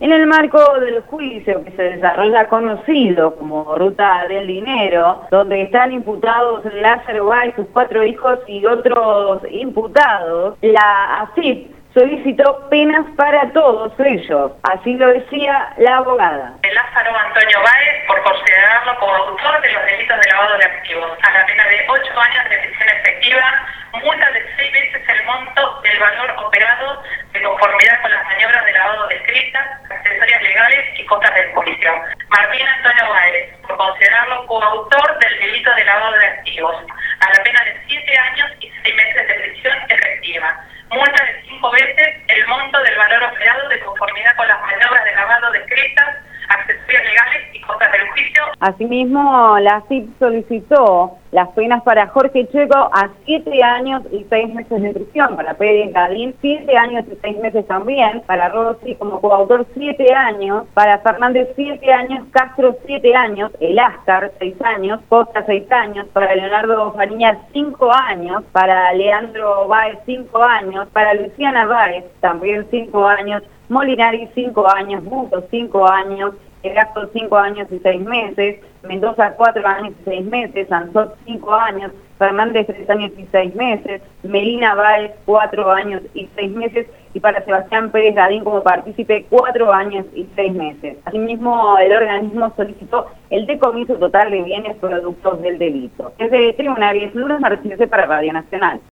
En el marco del juicio que se desarrolla conocido como Ruta del Dinero, donde están imputados Lázaro Báez, sus 4 hijos y otros imputados, la AFIP solicitó penas para todos ellos, así lo decía la abogada. Lázaro Antonio Báez, por considerarlo como autor de los delitos de lavado de activos, a la pena de 8 años de prisión efectiva, multa de 6 veces el monto del valor operado de conformidad con las maniobras de lavado descritas, accesorias legales y costas del juicio. Martín Antonio Báez, por considerarlo coautor del delito de lavado de activos, a la pena de 7 años y 6 meses de prisión efectiva. Multa de 5 veces el monto del valor operado de conformidad con las maniobras de lavado descritas, accesorias legales y costas del juicio. Asimismo, la AFIP solicitó las penas para Jorge Checo a 7 años y 6 meses de prisión, para Pedro Gadín 7 años y 6 meses también, para Rossi como coautor 7 años, para Fernández 7 años, Castro 7 años, Eláscar 6 años, Costa 6 años, para Leonardo Fariñas 5 años, para Leandro Báez 5 años, para Luciana Báez también 5 años, Molinari 5 años, Busto 5 años, Erasto 5 años y 6 meses, Mendoza 4 años y 6 meses, Ansot 5 años, Fernández 3 años y 6 meses, Melina Báez 4 años y 6 meses y para Sebastián Pérez Gadín como partícipe 4 años y 6 meses. Asimismo, el organismo solicitó el decomiso total de bienes productos del delito. Desde Tribunales, Lourdes Martínez para Radio Nacional.